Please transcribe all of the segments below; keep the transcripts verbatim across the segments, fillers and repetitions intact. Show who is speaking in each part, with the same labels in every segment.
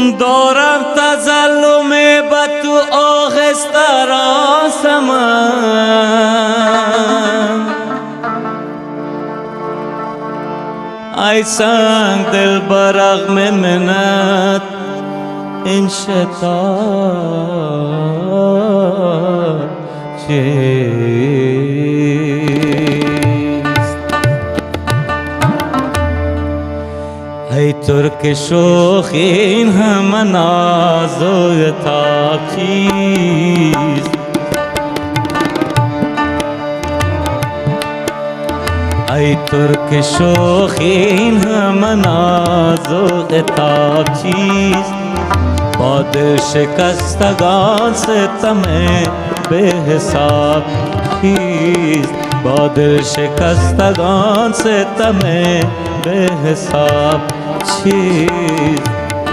Speaker 1: دارم تظلم به تو آغسته راسمم، ای سنگ دل برغم منت این شتاب چیست؟ ای ترک شوخ این همه ناز و عتاب چیست؟ ای ترک شوخ این همه ناز و عتاب چیست؟ با دل شکستگان ستم بے حساب چیست؟ با دل شکستگان ستم بے حساب چیست؟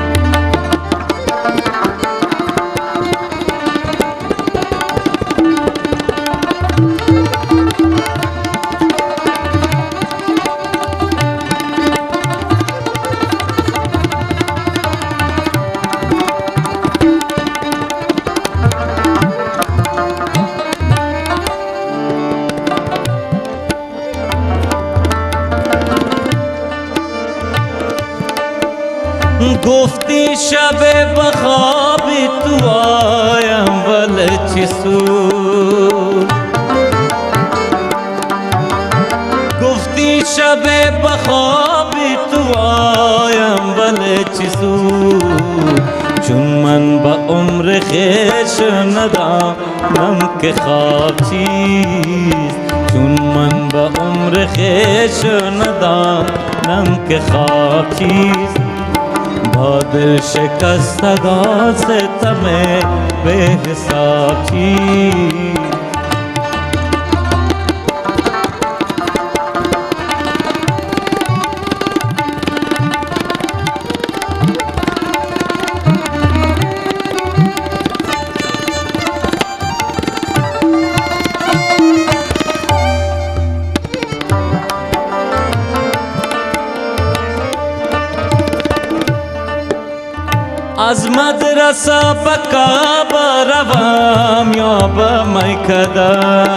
Speaker 1: گفتی شب بخواب تو آیم ولی چی سود؟ گفتی شب بخواب تو آیم ولی چی سود؟ چون من با عمر خویش ندانم که خواب چیست؟ چون من با عمر خویش ندانم که خواب چیست؟ با دل شکستگان ستم بے حساب چیست؟ از مدرسه به کعبه روم یا به میکده،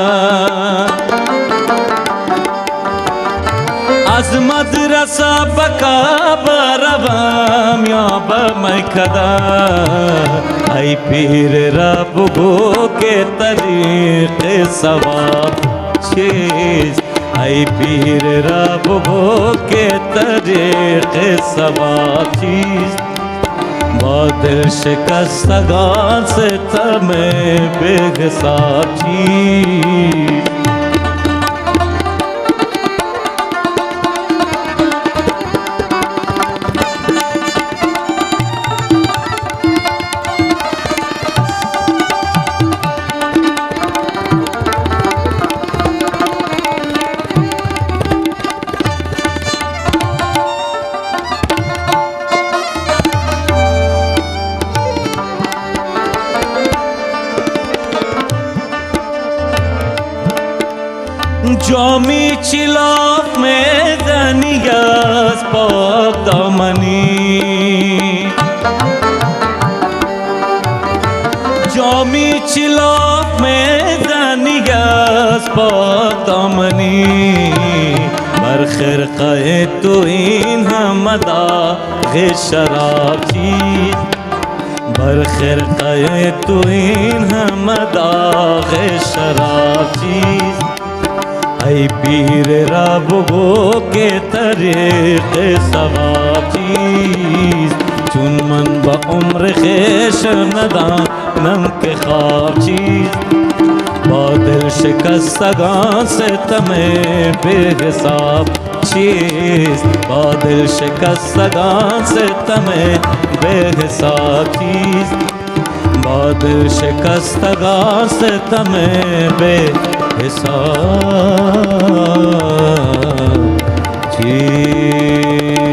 Speaker 1: از مدرسه به کعبه روم یا به میکده، ای پیر را بگو که طریق ثواب چیست؟ ای پیر را بگو که طریق ثواب چیست؟ با دل شکستگان ستم بے حساب چیست؟ جامی چلاف میدنی از پاک دامنی، جامی چلاف میدنی از پاک دامنی، بر خرقه تو این همه داغ شراب چیست؟ بر خرقه تو این همه داغ شراب چیست؟ ای پیر را بگو که طریق ثواب چیست؟ چون من با عمر خویش ندانم که خواب چیست؟ با دل شکستگان ستم بے حساب چیست؟ با دل شکستگان ستم بے حساب چیست؟ با دل شکستگان ستم بے حساب چیست؟